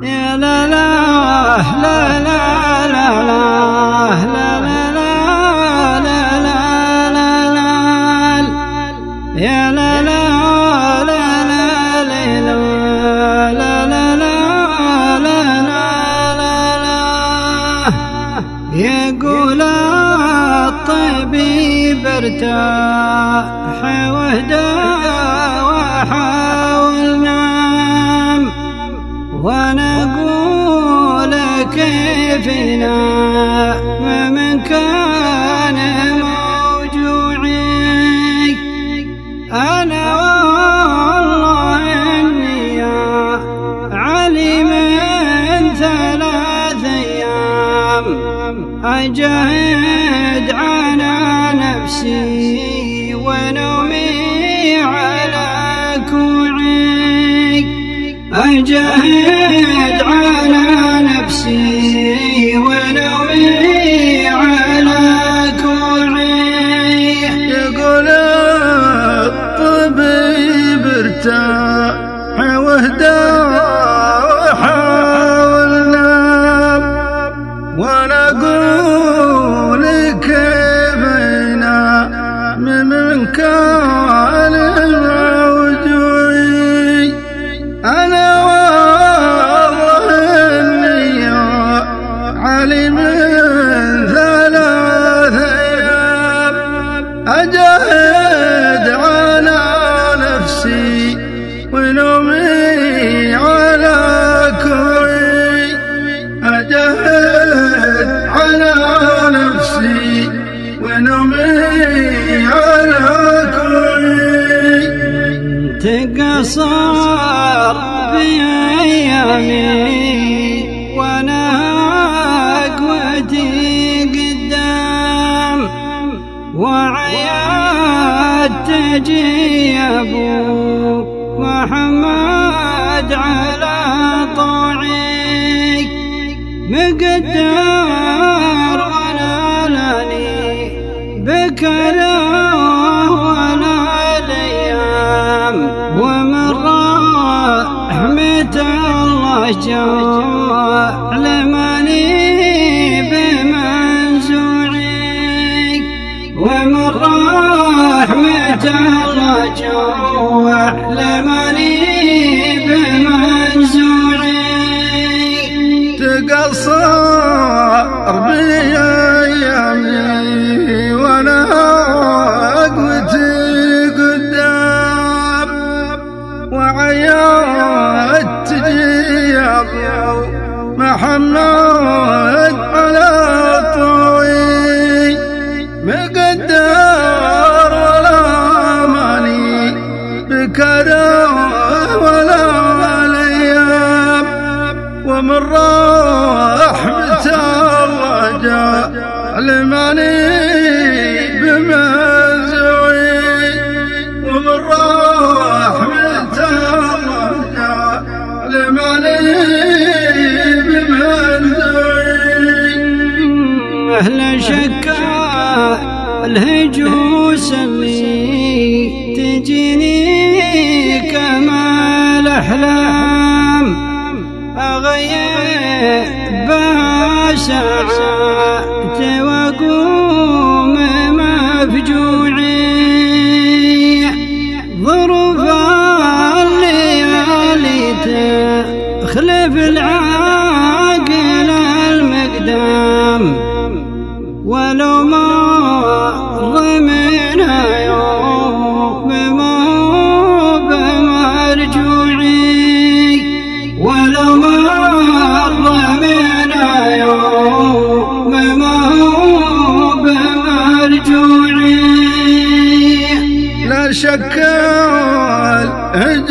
يا لا لا لا لا لا لا لا لا لا لا يا لا لا لا لا لا لا لا لا يقول الطبيب ارتاح وهدى وحاول نام، وانا اقول كيف نام من كان موجوعي. انا والله اني يا علي من 3 أيام اجاهد على نفسي ونومي على كوعي، أجاهد على نفسي ونومي على كوعي. يقول الطبيب ارتاح واهدى وحاول نام، وانا اقول كيف ينام من كان موجوعي. انا والله اني يا علي من 3 أيام اجاهد على نفسي ونومي على كوعي، اجاهد على نفسي ونومي على كوعي. تقصر بأيامي وانا قوتي قدام، وعياد تجي ابوك محمد على طوعي، مقدر ولا لاني بكرة ولا الايام، ومن رحمة الله جعل ماني بمنزوعي، ومن رحمة الله جعل ماني بمنزوعي. تقصر بأيامي وانا قوتي قدام، وعيات تجي ابو محمد على طوعي، مقدر ولا ماني بكرة ولا الايام، ومن رحمة الله جعل ماني بمنزوعي، ومن رحمة الله جعل ماني بمنزوعي. أهل شكا الهجوس اللي تجيني كما الأحلام، أغيب بها ساعات وأقوم مفجوعي، ظروف الليالي تخلف العاقل المقدام، ولو مر منها يوم ما هو بمرجوعي، ولو مر منها يوم ما هو بمرجوعي. لا شك